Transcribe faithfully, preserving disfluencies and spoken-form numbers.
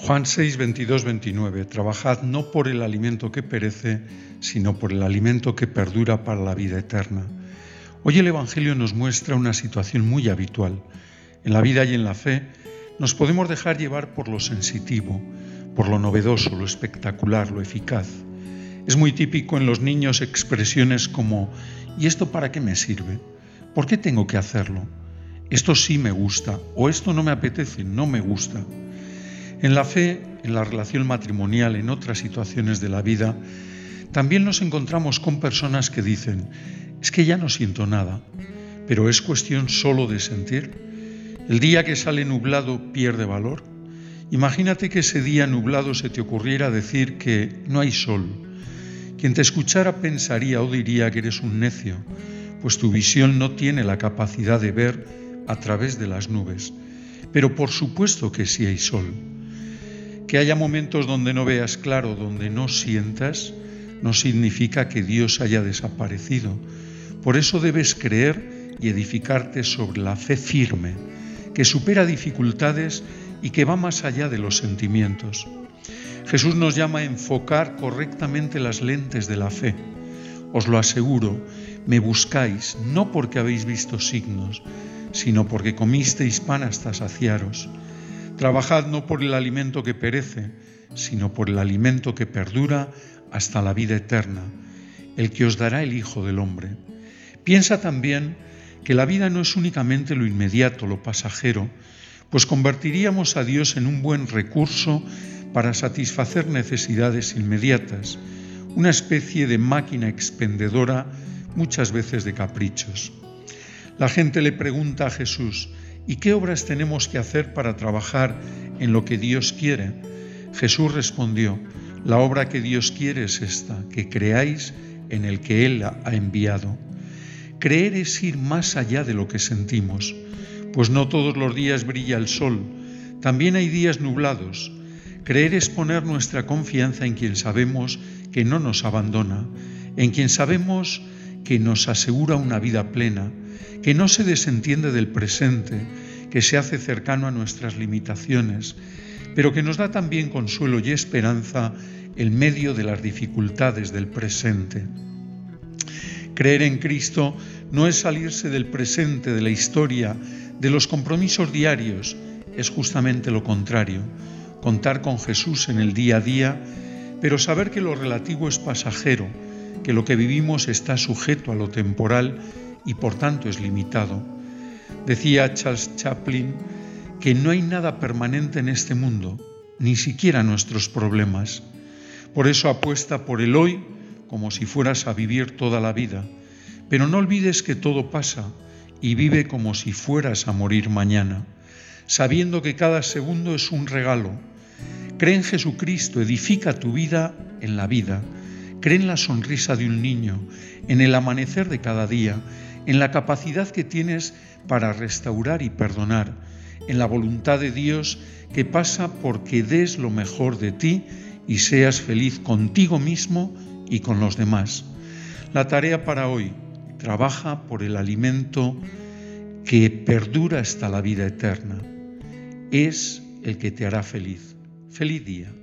Juan seis, veintidós, veintinueve. Trabajad no por el alimento que perece, sino por el alimento que perdura para la vida eterna. Hoy el Evangelio nos muestra una situación muy habitual. En la vida y en la fe nos podemos dejar llevar por lo sensitivo, por lo novedoso, lo espectacular, lo eficaz. Es muy típico en los niños expresiones como ¿y esto para qué me sirve? ¿Por qué tengo que hacerlo? Esto sí me gusta o esto no me apetece, no me gusta. En la fe, en la relación matrimonial, en otras situaciones de la vida, también nos encontramos con personas que dicen, es que ya no siento nada, pero es cuestión solo de sentir. El día que sale nublado pierde valor. Imagínate que ese día nublado se te ocurriera decir que no hay sol. Quien te escuchara pensaría o diría que eres un necio, pues tu visión no tiene la capacidad de ver a través de las nubes. Pero por supuesto que sí hay sol. Que haya momentos donde no veas claro, donde no sientas, no significa que Dios haya desaparecido. Por eso debes creer y edificarte sobre la fe firme, que supera dificultades y que va más allá de los sentimientos. Jesús nos llama a enfocar correctamente las lentes de la fe. Os lo aseguro, me buscáis no porque habéis visto signos, sino porque comisteis pan hasta saciaros. Trabajad no por el alimento que perece, sino por el alimento que perdura hasta la vida eterna, el que os dará el Hijo del Hombre. Piensa también que la vida no es únicamente lo inmediato, lo pasajero, pues convertiríamos a Dios en un buen recurso para satisfacer necesidades inmediatas, una especie de máquina expendedora muchas veces de caprichos. La gente le pregunta a Jesús, ¿y qué obras tenemos que hacer para trabajar en lo que Dios quiere? Jesús respondió, la obra que Dios quiere es esta, que creáis en el que Él ha enviado. Creer es ir más allá de lo que sentimos, pues no todos los días brilla el sol, también hay días nublados. Creer es poner nuestra confianza en quien sabemos que no nos abandona, en quien sabemos que nos asegura una vida plena, que no se desentiende del presente, que se hace cercano a nuestras limitaciones, pero que nos da también consuelo y esperanza en medio de las dificultades del presente. Creer en Cristo no es salirse del presente, de la historia, de los compromisos diarios, es justamente lo contrario, contar con Jesús en el día a día, pero saber que lo relativo es pasajero, que lo que vivimos está sujeto a lo temporal y por tanto es limitado. Decía Charles Chaplin que no hay nada permanente en este mundo, ni siquiera nuestros problemas. Por eso apuesta por el hoy como si fueras a vivir toda la vida, pero no olvides que todo pasa y vive como si fueras a morir mañana, sabiendo que cada segundo es un regalo. Cree en Jesucristo, edifica tu vida en la vida. Cree en la sonrisa de un niño, en el amanecer de cada día, en la capacidad que tienes para restaurar y perdonar, en la voluntad de Dios que pasa porque des lo mejor de ti y seas feliz contigo mismo y con los demás. La tarea para hoy, trabaja por el alimento que perdura hasta la vida eterna. Es el que te hará feliz. Feliz día.